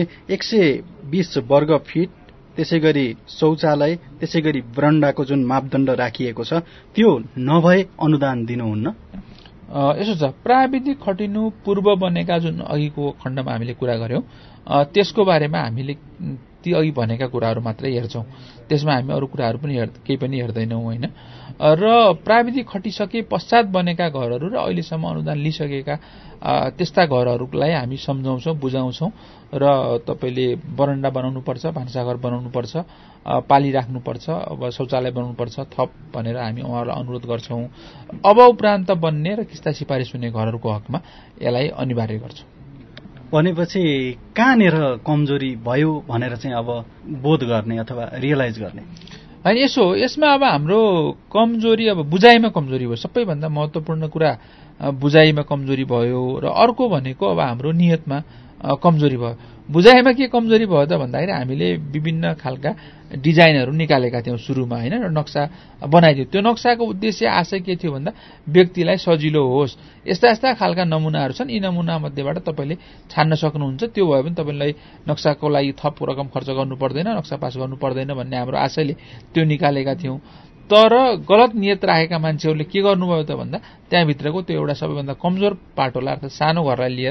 120 वर्ग फिट, त्यसै गरी शौचालय, त्यसै गरी बरन्डाको जुन मापदण्ड राखिएको छ त्यो नभए अनुदान दिनुहुन्न? यसो छ, प्राविधिक खटिनु पूर्व बनेका जुन अघिको खण्डमा हामीले कुरा गर्यौं त्यसको बारेमा हामीले ती अघि भनेका कुराहरू मात्रै हेर्छौं। त्यसमा हामी अरू कुराहरू पनि केही पनि हेर्दैनौं होइन। र प्राविधिक खटिसके पश्चात बनेका घरहरू र अहिलेसम्म अनुदान लिइसकेका त्यस्ता घरहरूलाई हामी सम्झाउँछौं, बुझाउँछौं र तपाईले बरन्डा बनाउनुपर्छ, भान्साघर बनाउनुपर्छ, पाली राख्नुपर्छ, अब शौचालय बनाउनुपर्छ थप भनेर हामी उहाँहरूलाई अनुरोध गर्छौं। अब उपरान्त बन्ने र किस्ता सिफारिस हुने घरहरूको हकमा यसलाई अनिवार्य गर्छौं। भनेपछि कहाँनिर कमजोरी भयो भनेर चाहिँ अब बोध गर्ने अथवा रियलाइज गर्ने? अनि यसमा अब हाम्रो कमजोरी अब बुझाइमा कमजोरी भयो। सबैभन्दा महत्त्वपूर्ण कुरा बुझाइमा कमजोरी भयो र अर्को भनेको अब हाम्रो नियतमा कमजोरी भयो। बुझाइमा के कमजोरी भयो त भन्दाखेरि हामीले विभिन्न खालका डिजाइनहरू निकालेका थियौं सुरुमा होइन, र नक्सा बनाइदियो। त्यो नक्साको उद्देश्य आशय के थियो भन्दा व्यक्तिलाई सजिलो होस्। यस्ता यस्ता खालका नमुनाहरू छन्, यी नमुना मध्येबाट तपाईले छान्न सक्नुहुन्छ। त्यो भयो भने तपाईलाई नक्साको लागि थप रकम खर्च गर्नु पर्दैन, नक्सा पास गर्नु पर्दैन भन्ने हाम्रो आशयले त्यो निकालेका थियौं। तर गलत नियत राखेका मान्छेहरूले के गर्नुभयो त भन्दा त्यहाँभित्रको त्यो एउटा सबैभन्दा कमजोर पाटोलाई अर्थात् सानो घरलाई लिएर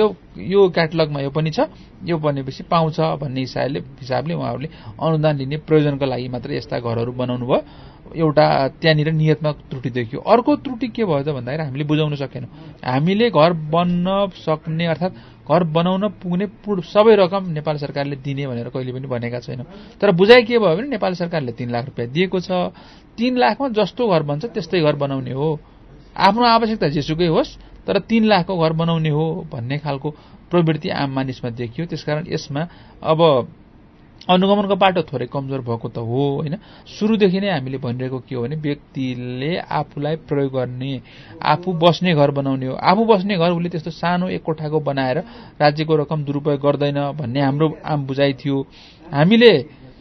यो क्याटलगमा यो पनि छ, यो बनेपछि पाउँछ भन्ने हिसाबले उहाँहरूले अनुदान लिने प्रयोजनको लागि मात्र यस्ता घरहरू बनाउनु भयो। एउटा त्यहाँनिर नियतमा त्रुटि देखियो। अर्को त्रुटि के भयो त भन्दाखेरि हामीले बुझाउन सकेनौं। हामीले घर बन्न सक्ने अर्थात् घर बनाउन पुग्ने सबै रकम नेपाल सरकारले दिने भनेर कहिले पनि भनेका छैनौं। तर बुझाइ के भयो भने नेपाल सरकारले 3 लाख रुपियाँ दिएको छ, 3 लाखमा जस्तो घर बन्छ त्यस्तै घर बनाउने हो, आफ्नो आवश्यकता जेसुकै होस् तर 3 लाखको घर बनाउने हो भन्ने खालको प्रवृत्ति आम मानिसमा देखियो। त्यसकारण यसमा अब अनुगमनको पाटो थोरै कमजोर भएको त हो होइन। सुरुदेखि नै हामीले भनिरहेको के हो भने व्यक्तिले आफूलाई प्रयोग गर्ने, आफू बस्ने घर बनाउने हो। आफू बस्ने घर उसले त्यस्तो सानो एक कोठाको बनाएर राज्यको रकम दुरुपयोग गर्दैन भन्ने हाम्रो आम बुझाइ थियो। हामीले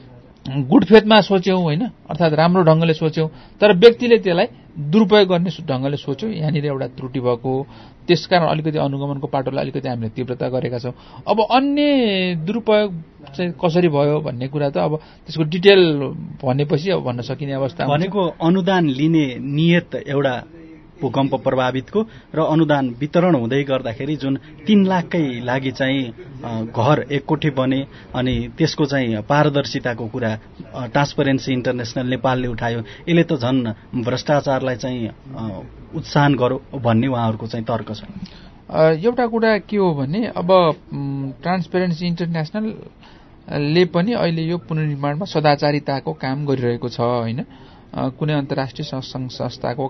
गुडफेथमा सोच्यौं होइन, अर्थात् राम्रो ढंगले सोच्यौं, तर व्यक्तिले त्यसलाई दुरुपयोग गर्ने ढंगले सोच्यौं। यहाँनिर एउटा त्रुटि भएको, त्यसकारण अलिकति अनुगमनको पाटोलाई अलिकति हामीले तीव्रता गरेका छौं। अब अन्य दुरुपयोग चाहिँ कसरी भयो भन्ने कुरा त अब त्यसको डिटेल भनेपछि अब भन्न सकिने अवस्था भनेको अनुदान लिने नियत एउटा भूकम्प प्रभावितको र अनुदान वितरण हुँदै गर्दाखेरि जुन 3 लाखकै लागि चाहिँ घर एक कोठी बने अनि त्यसको चाहिँ पारदर्शिताको कुरा ट्रान्सपरेन्सी इन्टरनेशनल नेपालले उठायो। यसले त झन् भ्रष्टाचारलाई चाहिँ उत्साहन गर्यो भन्ने उहाँहरूको चाहिँ तर्क छ। एउटा कुरा के हो भने अब ट्रान्सपरेन्सी इन्टरनेशनल ले पनि अहिले यो पुनर्निर्माणमा सदाचारिताको काम गरिरहेको छ हैन। कुनै अन्तर्राष्ट्रिय सङ्घ संस्थाको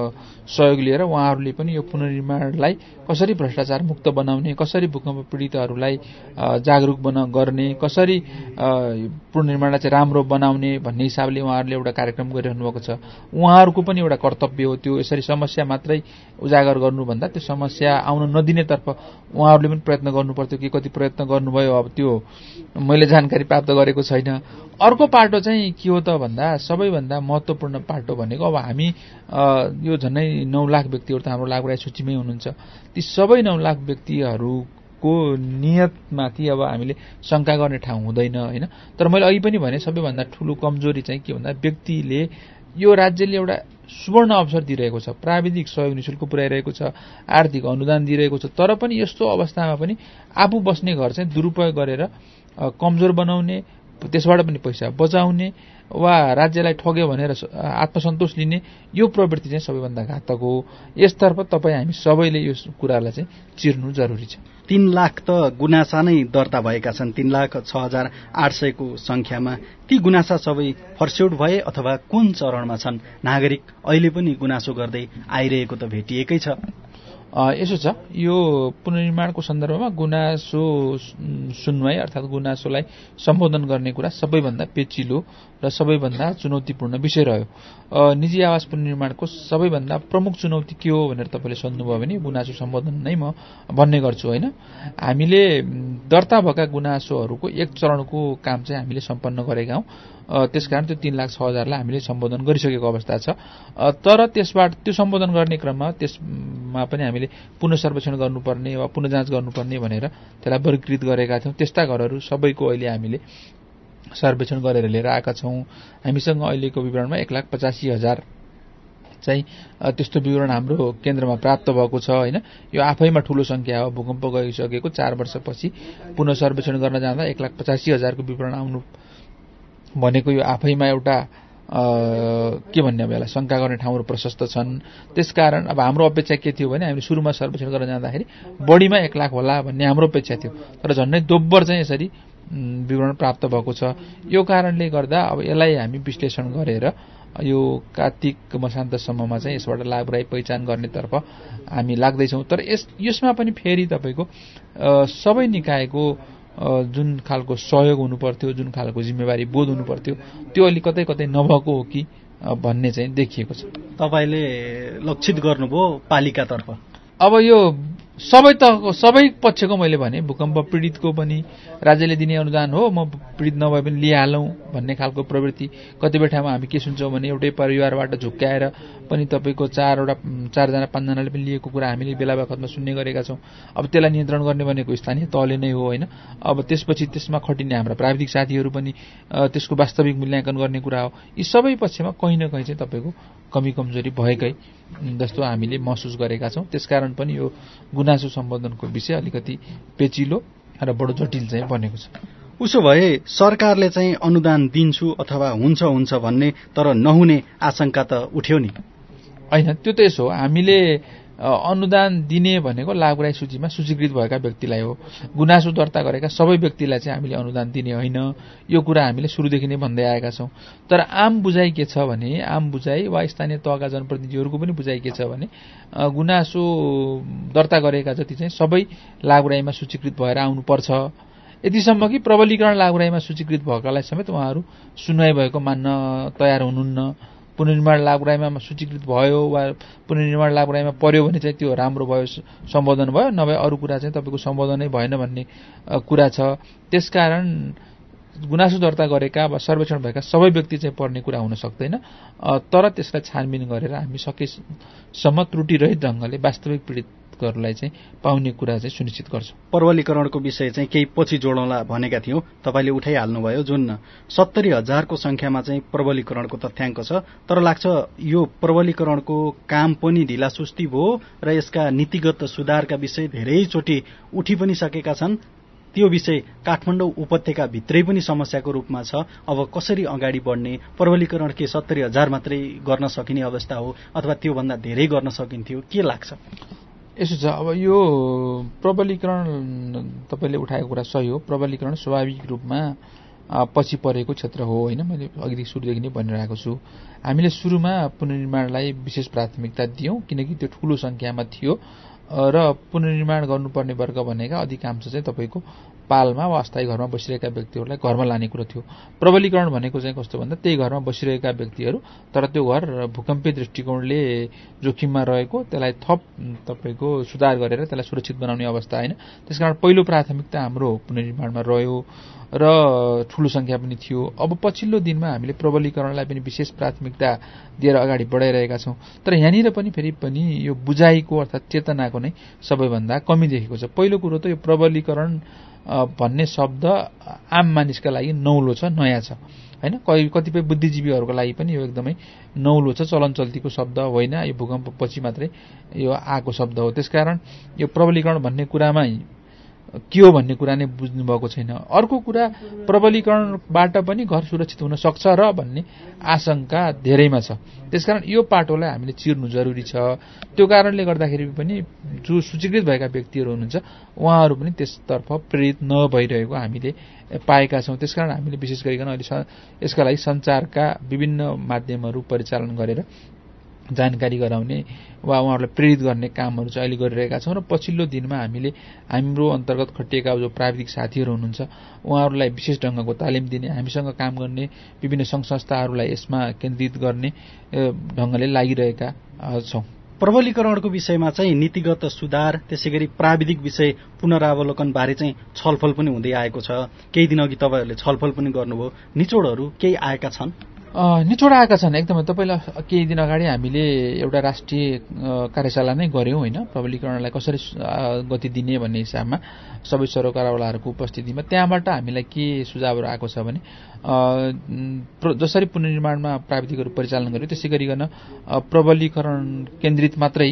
सहयोग लिएर उहाँहरूले पनि यो पुनर्निर्माणलाई कसरी भ्रष्टाचार मुक्त बनाउने, कसरी भूकम्प पीडितहरूलाई जागरुक गर्ने, कसरी पुनर्निर्माणलाई चाहिँ राम्रो बनाउने भन्ने हिसाबले उहाँहरूले एउटा कार्यक्रम गरिरहनु भएको छ। उहाँहरूको पनि एउटा कर्तव्य हो त्यो। यसरी समस्या मात्रै उजागर गर्नुभन्दा त्यो समस्या आउन नदिनेतर्फ उहाँहरूले पनि प्रयत्न गर्नुपर्थ्यो कि कति प्रयत्न गर्नुभयो अब त्यो मैले जानकारी प्राप्त गरेको छैन। अर्को पाटो चाहिँ के हो त भन्दा सबैभन्दा महत्त्वपूर्ण पाटो भनेको अब हामी यो झन्डै 9 लाख व्यक्तिहरू त हाम्रो लाभग्राही सूचीमै हुनुहुन्छ। ती सबै 9 लाख व्यक्तिहरूको नियतमाथि अब हामीले शंका गर्ने ठाउँ हुँदैन हैन। तर मैले अघि पनि भने सबैभन्दा ठूलो कमजोरी चाहिँ के भन्दा व्यक्तिले यो राज्यले एउटा सुवर्ण अवसर दिइरहेको छ, प्राविधिक सहयोग निशुल्क पुर्याइरहेको छ, आर्थिक अनुदान दिइरहेको छ, तर पनि यस्तो अवस्थामा पनि आफू बस्ने घर चाहिँ दुरुपयोग गरेर कमजोर बनाउने, त्यसबाट पनि पैसा बचाउने वा राज्यलाई ठग्यो भनेर आत्मसन्तोष लिने यो प्रवृत्ति चाहिँ सबैभन्दा घातक हो। यसतर्फ तपाईँ हामी सबैले यो कुरालाई चाहिँ चिर्नु जरुरी छ। 3 लाख त गुनासा नै दर्ता भएका छन्। 3,06,800 को संख्यामा ती गुनासा सबै फर्स्यौट भए अथवा कुन चरणमा छन्? नागरिक अहिले पनि गुनासो गर्दै आइरहेको त भेटिएकै छ। यसो छ, यो पुनर्निर्माणको सन्दर्भमा गुनासो सुनवाई अर्थात् गुनासोलाई सम्बोधन गर्ने कुरा सबैभन्दा पेचिलो र सबैभन्दा चुनौतीपूर्ण विषय रह्यो। निजी आवास पुनर्निर्माणको सबैभन्दा प्रमुख चुनौती के हो भनेर तपाईँले सोध्नुभयो भने गुनासो सम्बोधन नै म भन्ने गर्छु होइन। हामीले दर्ता भएका गुनासोहरूको एक चरणको काम चाहिँ हामीले सम्पन्न गरेका हौं। त्यसकारण त्यो 3,06,000लाई हामीले सम्बोधन गरिसकेको अवस्था छ। तर त्यसबाट त्यो सम्बोधन गर्ने क्रममा त्यसमा पनि हामीले पुनः सर्वेक्षण गर्नुपर्ने वा पुनः जाँच गर्नुपर्ने भनेर त्यसलाई वर्गीकृत गरेका थियौं। त्यस्ता घरहरू सबैको अहिले हामीले सर्वेक्षण गरेर लिएर आएका छौं। हामीसँग अहिलेको विवरणमा 1,85,000 चाहिँ त्यस्तो विवरण हाम्रो केन्द्रमा प्राप्त भएको छ हैन। यो आफैमा ठूलो संख्या हो। भूकम्प गइसकेको 4 वर्षपछि पुनः सर्वेक्षण गर्न जाँदा 1,85,000 को विवरण आउनु भनेको यो आफैमा एउटा के भन्ने अब यसलाई शंका गर्ने ठाउँहरू प्रशस्त छन्। त्यसकारण अब हाम्रो अपेक्षा के थियो भने हामीले सुरुमा सर्वेक्षण गर्न जाँदाखेरि बढीमा 1 लाख होला भन्ने हाम्रो अपेक्षा थियो। तर झन्डै दोब्बर चाहिँ यसरी विवरण प्राप्त भएको छ। यो कारणले गर्दा अब यसलाई हामी विश्लेषण गरेर यो कार्तिक मसान्तसम्ममा चाहिँ यसबाट लाभग्राही पहिचान गर्नेतर्फ हामी लाग्दैछौँ। तर यसमा पनि फेरि तपाईँको सबै निकायको जुन खालको सहयोग हुनुपर्थ्यो, जुन खालको जिम्मेवारी बोध हुनुपर्थ्यो त्यो अलि कतै कतै नभएको हो कि भन्ने चाहिँ देखिएको छ। तपाईले लक्षित गर्नुभयो पालिकातर्फ। अब यो सबै पक्षको मैले भने भूकम्प पीडितको पनि राज्यले दिने अनुदान हो, म पीडित नभए पनि लिइहालौं भन्ने खालको प्रवृत्ति। कतिपय ठाउँमा हामी के सुन्छौं भने एउटै परिवारबाट झुक्क्याएर पनि तपाईको 4जना 5जनाले पनि लिएको कुरा हामीले बेला बखतमा सुन्ने गरेका छौं। अब त्यसलाई नियन्त्रण गर्ने भनेको स्थानीय तहले नै हो हैन। अब त्यसपछि त्यसमा खटिने हाम्रा प्राविधिक साथीहरू पनि त्यसको वास्तविक मूल्याङ्कन गर्ने कुरा हो। यी सबै पक्षमा कहीं न कहीं चाहिँ तपाईको कमी कमजोरी भएकै जस्तो हामीले महसुस गरेका छौं। त्यसकारण पनि यो गुनासो सम्बोधनको विषय अलिकति पेचिलो र बडो जटिल चाहिँ बनेको छ। उसो भए सरकारले चाहिँ अनुदान दिन्छु अथवा हुन्छ भन्ने तर नहुने आशंका त उठ्यो नि? हैन, त्यो त यसो हो, हामीले अनुदान दिने भनेको लाभग्राही सूचीमा सूचीकृत भएका व्यक्तिलाई हो। गुनासो दर्ता गरेका सबै व्यक्तिलाई चाहिँ हामीले अनुदान दिने होइन। यो कुरा हामीले सुरुदेखि नै भन्दै आएका छौं। तर आम बुझाइ के छ भने, आम बुझाइ वा स्थानीय तहका जनप्रतिनिधिहरूको पनि बुझाइ के छ भने गुनासो दर्ता गरेका जति चाहिँ सबै लाभग्राहीमा सूचीकृत भएर आउनुपर्छ। यतिसम्म कि प्रबलीकरण लाभग्राहीमा सूचीकृत भएकालाई समेत उहाँहरू सुनवाई भएको मान्न तयार हुनुहुन्न। पुनर्निर्माण लाभग्राहीमा सूचीकृत भयो वा पुनर्निर्माण लाभग्राहीमा पर्यो भने चाहिँ त्यो राम्रो भयो, सम्बोधन भयो, नभए अरू कुरा चाहिँ तपाईको सम्बोधनै भएन भन्ने कुरा छ। त्यसकारण गुनासो दर्ता गरेका वा सर्वेक्षण भएका सबै व्यक्ति चाहिँ पर्ने कुरा हुन सक्दैन। तर त्यसलाई छानबिन गरेर हामी सकेसम्म त्रुटिरहित ढंगले वास्तविक पीडितहरूलाई चाहिँ पाउने कुरा चाहिँ सुनिश्चित गर्छौं। प्रबलीकरणको विषय चाहिँ केही पछि जोडौँला भनेका थियौं, तपाईले उठाइहाल्नुभयो। जुन 70,000 को संख्यामा चाहिँ प्रबलीकरणको तथ्याङ्क छ, तर लाग्छ यो प्रबलीकरणको काम पनि ढिलासुस्ती भयो र यसका नीतिगत सुधारका विषय धेरैचोटि उठि पनि सकेका छन्। त्यो विषय काठमाडौँ उपत्यका भित्रै पनि समस्याको रूपमा छ। अब कसरी अगाडि बढ्ने? प्रबलीकरण के 70,000 मात्रै गर्न सकिने अवस्था हो अथवा त्यो भन्दा धेरै गर्न सकिन्थ्यो? के लाग्छ? यसो छ, अब यो प्रबलीकरण तपाईँले उठाएको कुरा सही हो। प्रबलीकरण स्वाभाविक रूपमा पछि परेको क्षेत्र हो होइन। मैले अघि सुरुदेखि नै भनिरहेको छु, हामीले सुरुमा पुनर्निर्माणलाई विशेष प्राथमिकता दियौँ किनकि त्यो ठूलो संख्यामा थियो र पुनर्निर्माण गर्नुपर्ने वर्ग भनेका अधिकांश चाहिँ तपाईँको पालमा वा अस्थायी घरमा बसिरहेका व्यक्तिहरूलाई घरमा लाने कुरो थियो। प्रबलीकरण भनेको चाहिँ कस्तो भन्दा त्यही घरमा बसिरहेका व्यक्तिहरू तर त्यो घर भूकम्पीय दृष्टिकोणले जोखिममा रहेको, त्यसलाई थप तपाईँको सुधार गरेर त्यसलाई सुरक्षित बनाउने अवस्था होइन। त्यसकारण पहिलो प्राथमिकता हाम्रो पुनर्निर्माणमा रह्यो र ठूलो संख्या पनि थियो। अब पछिल्लो दिनमा हामीले प्रबलीकरणलाई पनि विशेष प्राथमिकता दिएर अगाडि बढाइरहेका छौँ। तर यहाँनिर पनि फेरि पनि यो बुझाइको अर्थात् चेतनाको नै सबैभन्दा कमी देखेको छ। पहिलो कुरो त यो प्रबलीकरण भन्ने शब्द आम मानिसका लागि नौलो छ, नयाँ छ होइन। कतिपय बुद्धिजीवीहरूको लागि पनि यो एकदमै नौलो छ, चलन चल्तीको शब्द होइन, यो भूकम्प पछि मात्रै यो आएको शब्द हो। त्यसकारण यो प्रबलीकरण भन्ने कुरामा के हो भन्ने कुरा नै बुझ्नु भएको छैन। अर्को कुरा, प्रबलीकरणबाट पनि घर सुरक्षित हुन सक्छ र भन्ने आशंका धेरैमा छ। त्यसकारण यो पाटोलाई हामीले चिर्नु जरुरी छ। त्यो कारणले गर्दाखेरि पनि जो सूचीकृत भएका व्यक्तिहरू हुनुहुन्छ उहाँहरू पनि त्यसतर्फ प्रेरित नभइरहेको हामीले पाएका छौँ। त्यसकारण हामीले विशेष गरिकन अहिले यसका लागि सञ्चारका विभिन्न माध्यमहरू परिचालन गरेर जानकारी गराउने वा उहाँहरूलाई प्रेरित गर्ने कामहरू चाहिँ अहिले गरिरहेका छौँ र पछिल्लो दिनमा हामीले हाम्रो अन्तर्गत खटिएका जो प्राविधिक साथीहरू हुनुहुन्छ उहाँहरूलाई विशेष ढङ्गको तालिम दिने, हामीसँग काम गर्ने विभिन्न सङ्घ संस्थाहरूलाई यसमा केन्द्रित गर्ने ढङ्गले लागिरहेका छौँ। प्रबलीकरणको विषयमा चाहिँ नीतिगत सुधार, त्यसैगरी प्राविधिक विषय पुनरावलोकनबारे चाहिँ छलफल पनि हुँदै आएको छ। केही दिन अघि तपाईँहरूले छलफल पनि गर्नुभयो, निचोडहरू केही आएका छन्? निचोड आएका छन् एकदमै। तपाईँलाई केही दिन अगाडि हामीले एउटा राष्ट्रिय कार्यशाला नै गऱ्यौँ होइन, प्रबलीकरणलाई कसरी गति दिने भन्ने हिसाबमा सबै सरकारवालाहरूको उपस्थितिमा। त्यहाँबाट हामीलाई के सुझावहरू आएको छ भने जसरी पुनर्निर्माणमा प्राविधिकहरू परिचालन गर्यो त्यसै गरिकन प्रबलीकरण केन्द्रित मात्रै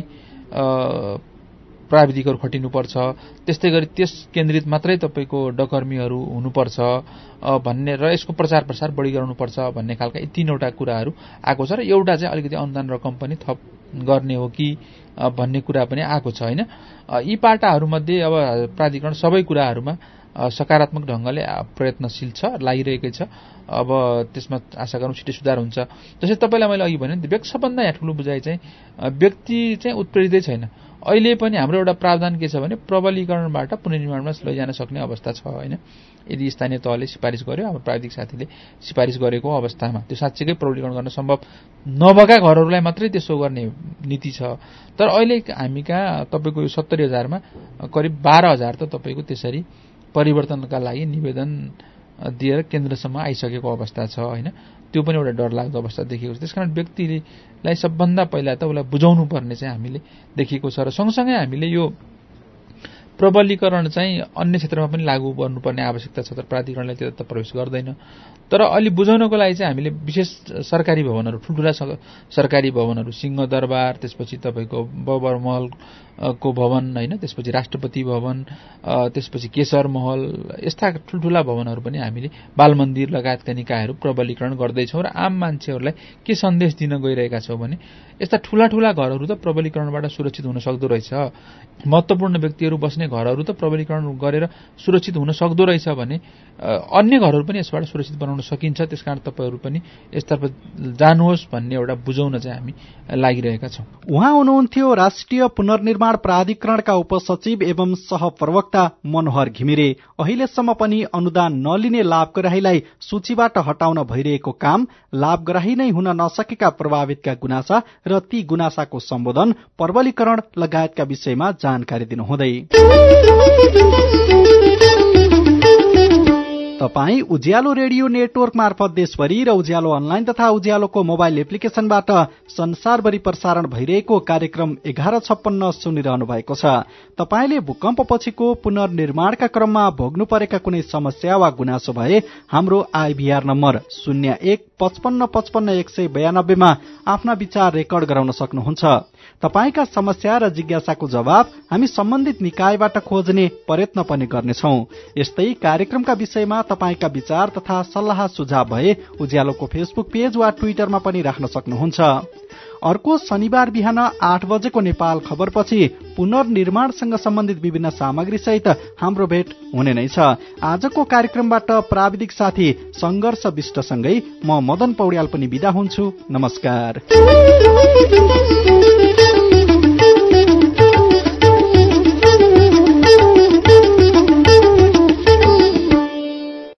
प्राविधिकहरू खटिनुपर्छ, त्यस्तै गरी त्यस केन्द्रित मात्रै तपाईँको डकर्मीहरू हुनुपर्छ भन्ने र यसको प्रचार प्रसार बढी गराउनुपर्छ भन्ने खालका यी तीनवटा कुराहरू आएको छ र एउटा चाहिँ अलिकति अनुदान रकम पनि थप गर्ने हो कि भन्ने कुरा पनि आएको छ होइन। यी पाटाहरूमध्ये अब प्राधिकरण सबै कुराहरूमा सकारात्मक ढङ्गले प्रयत्नशील छ, लागिरहेकै छ। अब त्यसमा आशा गरौँ छिटै सुधार हुन्छ। जस्तै तपाईँलाई मैले अघि भने सबभन्दा यहाँ ठुलो बुझाइ चाहिँ व्यक्ति चाहिँ उत्प्रेरितै छैन। अहिले पनि हाम्रो एउटा प्रावधान के छ भने प्रबलीकरणबाट पुनर्निर्माणमा लैजान सक्ने अवस्था छ होइन। यदि स्थानीय तहले सिफारिस गर्यो, हाम्रो प्राविधिक साथीले सिफारिस गरेको अवस्थामा त्यो साँच्चैकै प्रबलीकरण गर्न सम्भव नभएका घरहरूलाई मात्रै त्यसो गर्ने नीति छ। तर अहिले हामी कहाँ तपाईँको यो 70,000मा करिब 12,000 त तपाईँको त्यसरी परिवर्तनका लागि निवेदन दिएर केन्द्रसम्म आइसकेको अवस्था छ होइन। त्यो पनि एउटा डरलाग्दो अवस्था देखिएको छ। त्यसकारण व्यक्तिलाई सबभन्दा पहिला त उसलाई बुझाउनु पर्ने चाहिँ हामीले देखिएको छ र सँगसँगै हामीले यो प्रबलीकरण चाहिँ अन्य क्षेत्रमा पनि लागू गर्नुपर्ने आवश्यकता छ। तर प्राधिकरणले त्यो त प्रवेश गर्दैन। तर अलि बुझाउनको लागि चाहिँ हामीले विशेष सरकारी भवनहरू, ठुल्ठुला सरकारी भवनहरू, सिंहदरबार, त्यसपछि तपाईँको बबर महलको भवन होइन, त्यसपछि राष्ट्रपति भवन, त्यसपछि केशर महल, यस्ता ठुल्ठुला भवनहरू पनि हामीले बाल मन्दिर लगायतका निकायहरू प्रबलीकरण गर्दैछौँ र आम मान्छेहरूलाई के सन्देश दिन गइरहेका छौँ भने यस्ता ठुला ठुला घरहरू त प्रबलीकरणबाट सुरक्षित हुन सक्दो रहेछ, महत्त्वपूर्ण व्यक्तिहरू बस्ने घरहरू त प्रबलीकरण गरेर सुरक्षित हुन सक्दो रहेछ भने अन्य घरहरू पनि यसबाट सुरक्षित बनाउन सकिन्छ। त्यसकारण तपाईँहरू पनि यसतर्फ जानुहोस् भन्ने एउटा बुझाउन चाहिँ हामी लागिरहेका छौँ। उहाँ हुनुहुन्थ्यो राष्ट्रिय पुनर्निर्माण प्राधिकरणका उपसचिव एवं सहप्रवक्ता मनोहर घिमिरे। अहिलेसम्म पनि अनुदान नलिने लाभग्राहीलाई सूचीबाट हटाउन भइरहेको काम, लाभग्राही नै हुन नसकेका प्रभावितका गुनासा र ती गुनासाको सम्बोधन, प्रबलीकरण लगायतका विषयमा जानकारी दिनुहुँदै तपाई उज्यालो रेडियो नेटवर्क मार्फत देशभरि र उज्यालो अनलाइन तथा उज्यालोको मोबाइल एप्लिकेशनबाट संसारभरि प्रसारण भइरहेको कार्यक्रम 1156 सुनिरहनु भएको छ। तपाईले भूकम्पपछिको पुनर्निर्माणका क्रममा भोग्नु परेका कुनै समस्या वा गुनासो भए हाम्रो आइभीआर नम्बर 015555 मा आफ्ना विचार रेकर्ड गराउन सक्नुहुन्छ। तपाईका समस्या र जिज्ञासाको जवाब हामी सम्बन्धित निकायबाट खोज्ने प्रयत्न पनि गर्नेछौं। यस्तै कार्यक्रमका विषयमा तपाईका विचार तथा सल्लाह सुझाव भए उज्यालोको फेसबुक पेज वा ट्विटरमा पनि राख्न सक्नुहुन्छ। अर्को शनिबार बिहान 8 बजेको नेपाल खबरपछि पुनर्निर्माणसँग सम्बन्धित विभिन्न सामग्री सहित हाम्रो भेट हुने नै छ। आजको कार्यक्रमबाट प्राविधिक साथी संघर्ष विष्टसँगै म मदन पौड्याल पनि बिदा हुन्छु। नमस्कार।